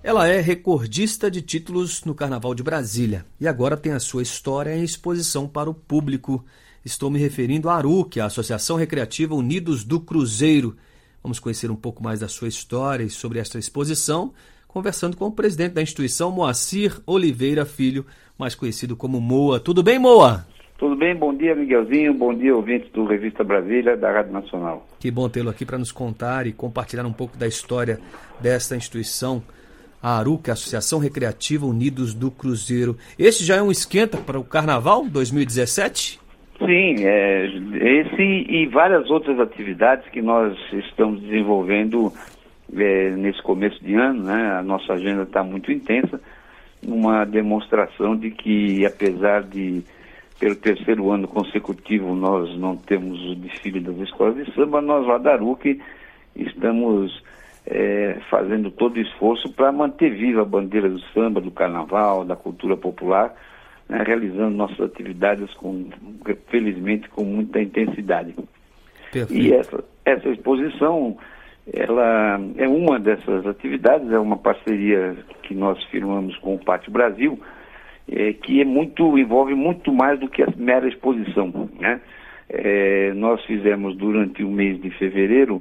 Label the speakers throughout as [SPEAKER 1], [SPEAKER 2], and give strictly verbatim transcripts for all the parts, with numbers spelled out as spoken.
[SPEAKER 1] Ela é recordista de títulos no Carnaval de Brasília e agora tem a sua história em exposição para o público. Estou me referindo à ARUC, a Associação Recreativa Unidos do Cruzeiro. Vamos conhecer um pouco mais da sua história e sobre esta exposição, conversando com o presidente da instituição, Moacir Oliveira Filho, mais conhecido como Moa. Tudo bem, Moa?
[SPEAKER 2] Tudo bem, bom dia, Miguelzinho, bom dia, ouvintes do Revista Brasília, da Rádio Nacional.
[SPEAKER 1] Que bom tê-lo aqui para nos contar e compartilhar um pouco da história desta instituição, a ARUC, a Associação Recreativa Unidos do Cruzeiro. Esse já é um esquenta para o Carnaval dois mil e dezessete?
[SPEAKER 2] Sim, é, esse e várias outras atividades que nós estamos desenvolvendo é, nesse começo de ano, né? A nossa agenda está muito intensa, uma demonstração de que, apesar de, pelo terceiro ano consecutivo, nós não temos o desfile das escolas de samba, nós lá da ARUC estamos é, fazendo todo o esforço para manter viva a bandeira do samba, do carnaval, da cultura popular, né, realizando nossas atividades, com, felizmente, com muita intensidade.
[SPEAKER 1] Perfeito.
[SPEAKER 2] E essa, essa exposição, ela é uma dessas atividades, é uma parceria que nós firmamos com o Pátio Brasil, é, que é muito, envolve muito mais do que a mera exposição, né? É, nós fizemos durante o mês de fevereiro,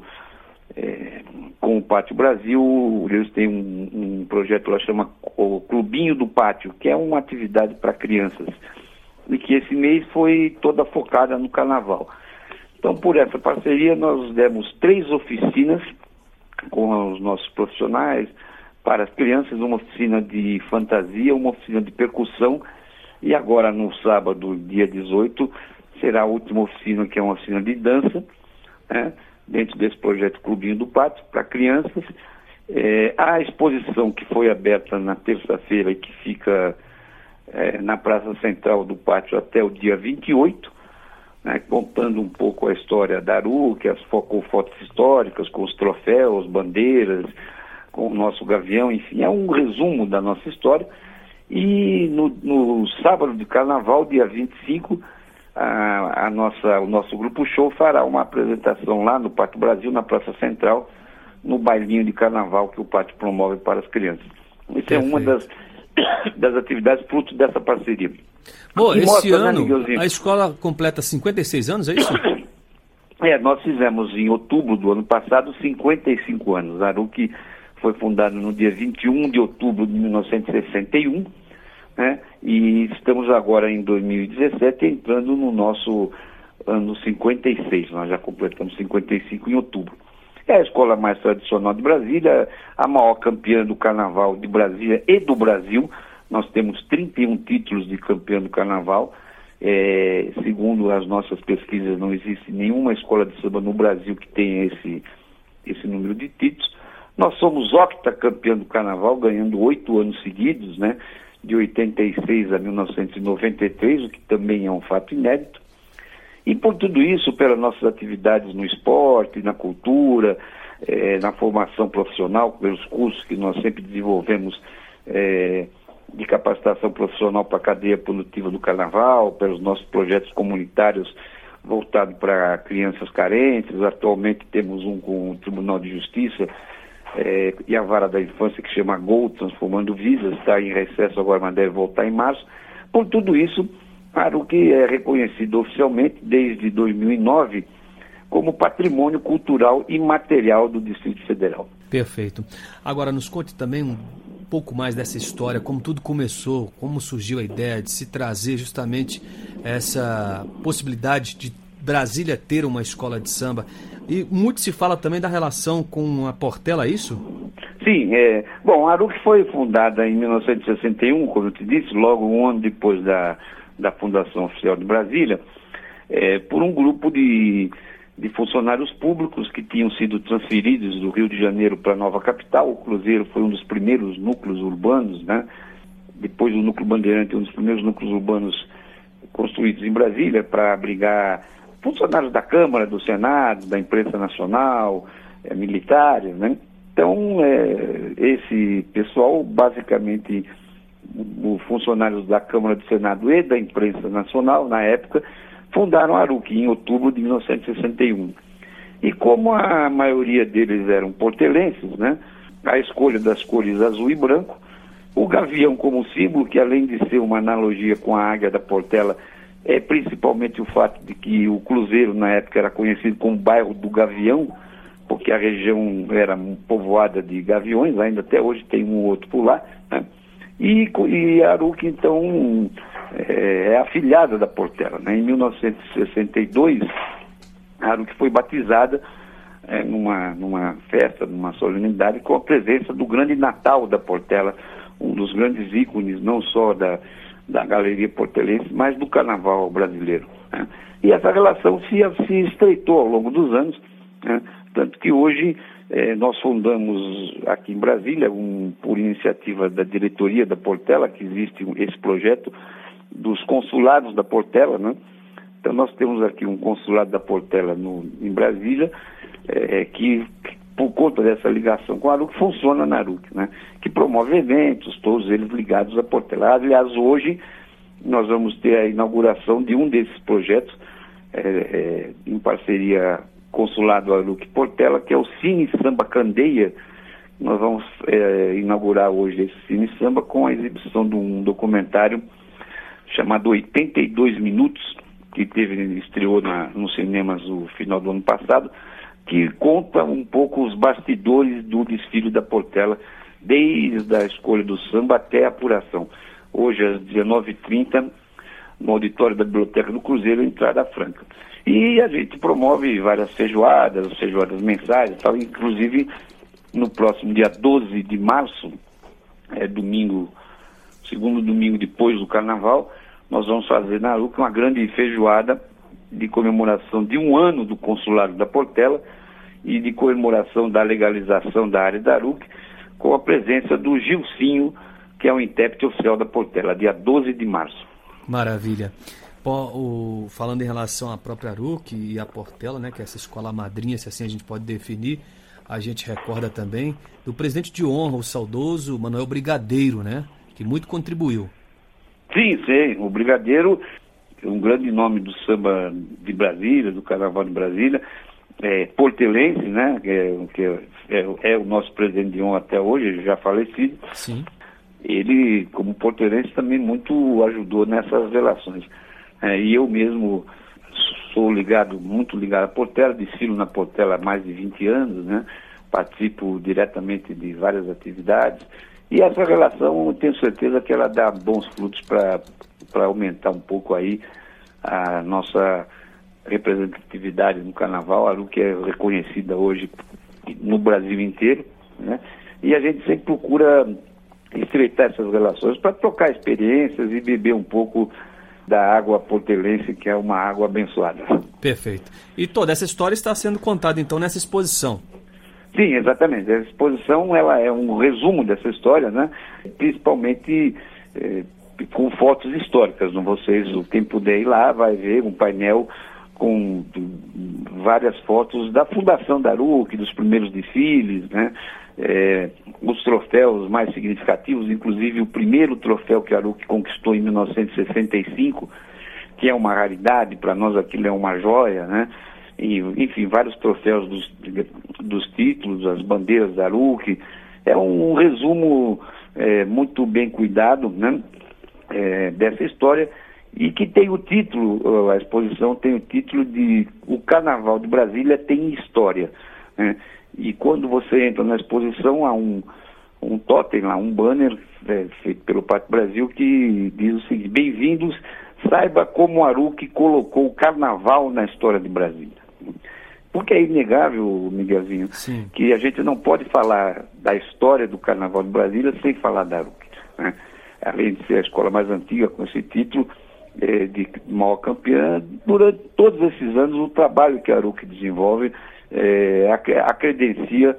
[SPEAKER 2] é, com o Pátio Brasil, eles têm um, um projeto lá que chama o Clubinho do Pátio, que é uma atividade para crianças, e que esse mês foi toda focada no carnaval. Então, por essa parceria, nós demos três oficinas com os nossos profissionais para as crianças, uma oficina de fantasia, uma oficina de percussão, e agora no sábado, dia dezoito, será a última oficina, que é uma oficina de dança, né, dentro desse projeto Clubinho do Pátio, para crianças. É, a exposição que foi aberta na terça-feira e que fica é, na Praça Central do Pátio até o dia vinte e oito, né, contando um pouco a história da ARUC, as fo- com fotos históricas, com os troféus, bandeiras, com o nosso gavião, enfim, é um resumo da nossa história. E no, no sábado de carnaval, dia vinte e cinco, a, a nossa, o nosso grupo show fará uma apresentação lá no Pátio Brasil, na Praça Central, no bailinho de carnaval que o Pátio promove para as crianças. Isso é uma das, das atividades fruto dessa parceria.
[SPEAKER 1] Bom,
[SPEAKER 2] E
[SPEAKER 1] esse
[SPEAKER 2] mostra, né,
[SPEAKER 1] ano
[SPEAKER 2] Miguelzinho?
[SPEAKER 1] a escola completa cinquenta e seis anos, é isso?
[SPEAKER 2] É, nós fizemos em outubro do ano passado cinquenta e cinco anos. A ARUC foi fundada no dia vinte e um de outubro de mil novecentos e sessenta e um, né? E estamos agora em dois mil e dezessete entrando no nosso ano cinquenta e seis. Nós já completamos cinquenta e cinco em outubro. É a escola mais tradicional de Brasília, a maior campeã do Carnaval de Brasília e do Brasil. Nós temos trinta e um títulos de campeã do Carnaval. É, segundo as nossas pesquisas, não existe nenhuma escola de samba no Brasil que tenha esse, esse número de títulos. Nós somos octacampeã do Carnaval, ganhando oito anos seguidos, né? De oitenta e seis a mil novecentos e noventa e três, o que também é um fato inédito. E por tudo isso, pelas nossas atividades no esporte, na cultura, eh, na formação profissional, pelos cursos que nós sempre desenvolvemos eh, de capacitação profissional para a cadeia produtiva do Carnaval, pelos nossos projetos comunitários voltados para crianças carentes. Atualmente temos um com o Tribunal de Justiça eh, e a Vara da Infância, que chama Gol, Transformando Vidas, está em recesso agora, mas deve voltar em março. Por tudo isso, a ARUC é reconhecido oficialmente desde dois mil e nove como patrimônio cultural e material do Distrito Federal.
[SPEAKER 1] Perfeito. Agora nos conte também um pouco mais dessa história, como tudo começou, como surgiu a ideia de se trazer justamente essa possibilidade de Brasília ter uma escola de samba. E muito se fala também da relação com a Portela, é isso?
[SPEAKER 2] Sim, é, bom, a ARUC foi fundada em mil novecentos e sessenta e um, como eu te disse, logo um ano depois da da Fundação Oficial de Brasília, é, por um grupo de, de funcionários públicos que tinham sido transferidos do Rio de Janeiro para a nova capital. O Cruzeiro foi um dos primeiros núcleos urbanos, né? Depois o Núcleo Bandeirante, um dos primeiros núcleos urbanos construídos em Brasília para abrigar funcionários da Câmara, do Senado, da imprensa nacional, é, militares, né? Então, é, esse pessoal basicamente os funcionários da Câmara do Senado e da imprensa nacional, na época, fundaram a ARUC em outubro de mil novecentos e sessenta e um. E como a maioria deles eram portelenses, né, a escolha das cores azul e branco, o gavião como símbolo, que além de ser uma analogia com a águia da Portela, é principalmente o fato de que o Cruzeiro na época era conhecido como bairro do Gavião, porque a região era povoada de gaviões, ainda até hoje tem um outro por lá, né? E, e Aruque, então, é, é afilhada da Portela, né? Em mil novecentos e sessenta e dois, a Aruque foi batizada é, numa, numa festa, numa solenidade, com a presença do grande Natal da Portela, um dos grandes ícones, não só da, da galeria portelense, mas do carnaval brasileiro, né? E essa relação se, se estreitou ao longo dos anos, né? Tanto que hoje eh, nós fundamos aqui em Brasília, um, por iniciativa da diretoria da Portela, que existe esse projeto dos consulados da Portela, né? Então nós temos aqui um consulado da Portela no, em Brasília, eh, que, que por conta dessa ligação com a Aruque, funciona na Aruque, né? Que promove eventos, todos eles ligados à Portela. Aliás, hoje nós vamos ter a inauguração de um desses projetos, eh, eh, em parceria Consulado Aruque Portela, que é o Cine Samba Candeia. Nós vamos é, inaugurar hoje esse Cine Samba com a exibição de um documentário chamado oitenta e dois minutos, que teve, estreou na, nos cinemas no final do ano passado, que conta um pouco os bastidores do desfile da Portela, desde a escolha do samba até a apuração. Hoje, às dezenove e trinta, no auditório da Biblioteca do Cruzeiro, entrada franca. E a gente promove várias feijoadas, feijoadas mensais e tal, inclusive no próximo dia doze de março, é domingo, segundo domingo depois do Carnaval, nós vamos fazer na Aruque uma grande feijoada de comemoração de um ano do Consulado da Portela e de comemoração da legalização da área da Aruque, com a presença do Gilcinho, que é o intérprete oficial da Portela, dia doze de março.
[SPEAKER 1] Maravilha. O, falando em relação à própria Aruque e à Portela, né, que é essa escola madrinha, se assim a gente pode definir, a gente recorda também do presidente de honra, o saudoso Manuel Brigadeiro, né, que muito contribuiu.
[SPEAKER 2] Sim, sim, o Brigadeiro é um grande nome do samba de Brasília, do Carnaval de Brasília, é, portelense, né, que, é, que é, é, é o nosso presidente de honra até hoje, ele já falecido.
[SPEAKER 1] Sim.
[SPEAKER 2] Ele, como portelense, também muito ajudou nessas relações. É, e eu mesmo sou ligado, muito ligado à Portela, desfilo na Portela há mais de vinte anos, né? Participo diretamente de várias atividades. E essa relação, eu tenho certeza que ela dá bons frutos para aumentar um pouco aí a nossa representatividade no Carnaval. A Aruque é reconhecida hoje no Brasil inteiro, né? E a gente sempre procura estreitar essas relações para trocar experiências e beber um pouco da água portelense, que é uma água abençoada.
[SPEAKER 1] Perfeito. E toda essa história está sendo contada, então, nessa exposição.
[SPEAKER 2] Sim, exatamente. A exposição ela é um resumo dessa história, né? Principalmente eh, com fotos históricas. Não? Vocês, quem puder ir lá, vai ver um painel com várias fotos da fundação da Aruque, dos primeiros desfiles, né? É, os troféus mais significativos, inclusive o primeiro troféu que a Aruque conquistou em mil novecentos e sessenta e cinco, que é uma raridade, para nós aquilo é uma joia, né? E, enfim, vários troféus dos, dos títulos, as bandeiras da Aruque. É um, um resumo é, muito bem cuidado, né? É, dessa história, e que tem o título, a exposição tem o título de O Carnaval de Brasília tem História, né? E quando você entra na exposição, há um, um totem lá, um banner é, feito pelo Pátio Brasil, que diz o seguinte: bem-vindos, saiba como Aruque colocou o carnaval na história de Brasília. Porque é inegável, Miguelzinho,
[SPEAKER 1] Sim.
[SPEAKER 2] que a gente não pode falar da história do Carnaval de Brasília sem falar da Aruque, né? Além de ser a escola mais antiga com esse título é, de maior campeã, durante todos esses anos o trabalho que a Aruque desenvolve É, a, a credencia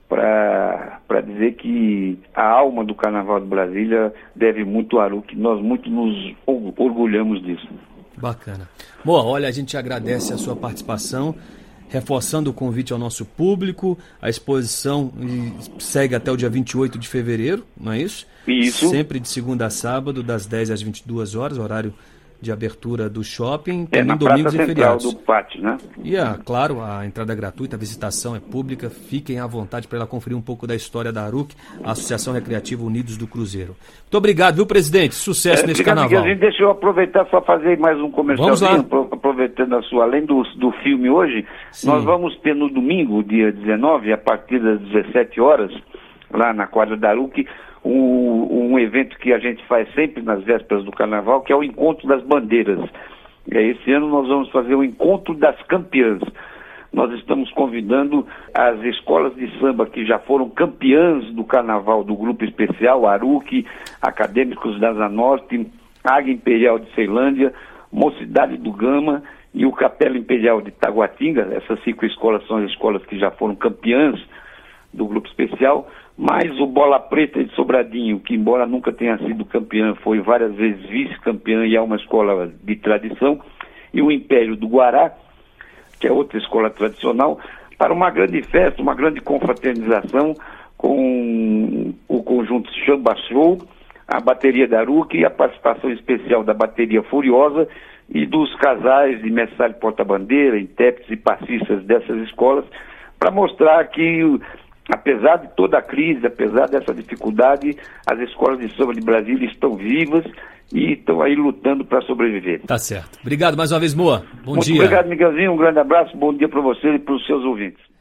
[SPEAKER 2] para dizer que a alma do Carnaval de Brasília deve muito a Aruque, nós muito nos orgulhamos disso.
[SPEAKER 1] Bacana. Boa, olha, a gente agradece a sua participação, reforçando o convite ao nosso público. A exposição segue até o dia vinte e oito de fevereiro, não é isso?
[SPEAKER 2] Isso.
[SPEAKER 1] Sempre de segunda a sábado, das dez às vinte e duas horas, horário de abertura do shopping,
[SPEAKER 2] é,
[SPEAKER 1] também
[SPEAKER 2] na
[SPEAKER 1] domingos
[SPEAKER 2] praça
[SPEAKER 1] e
[SPEAKER 2] central
[SPEAKER 1] feriados.
[SPEAKER 2] do pátio, né?
[SPEAKER 1] E, é, claro, a entrada é gratuita, a visitação é pública, fiquem à vontade para ela conferir um pouco da história da ARUC, a Associação Recreativa Unidos do Cruzeiro. Muito obrigado, viu, presidente? Sucesso
[SPEAKER 2] é,
[SPEAKER 1] nesse
[SPEAKER 2] obrigado,
[SPEAKER 1] carnaval.
[SPEAKER 2] Miguelzinho. Deixa eu aproveitar só fazer mais um comercialzinho, aproveitando a sua, além do, do filme hoje, Sim. nós vamos ter no domingo, dia dezenove, a partir das dezessete horas, lá na quadra da ARUC, um, um evento que a gente faz sempre nas vésperas do carnaval, que é o Encontro das Bandeiras. E aí, esse ano nós vamos fazer o Encontro das Campeãs. Nós estamos convidando as escolas de samba que já foram campeãs do carnaval do Grupo Especial, ARUC, Acadêmicos da Asa Norte, Águia Imperial de Ceilândia, Mocidade do Gama e o Capela Imperial de Taguatinga. Essas cinco escolas são as escolas que já foram campeãs do Grupo Especial, mais o Bola Preta de Sobradinho, que embora nunca tenha sido campeã, foi várias vezes vice-campeã e é uma escola de tradição, e o Império do Guará, que é outra escola tradicional, para uma grande festa, uma grande confraternização com o conjunto Chamba Show, a bateria da ARUC e a participação especial da bateria Furiosa e dos casais de mestre porta-bandeira, intérpretes e passistas dessas escolas, para mostrar que, apesar de toda a crise, apesar dessa dificuldade, as escolas de samba de Brasília estão vivas e estão aí lutando para sobreviver.
[SPEAKER 1] Tá certo. Obrigado mais uma vez, Moa. Bom
[SPEAKER 2] Muito
[SPEAKER 1] dia.
[SPEAKER 2] Obrigado, Miguelzinho. Um grande abraço. Bom dia para você e para os seus ouvintes.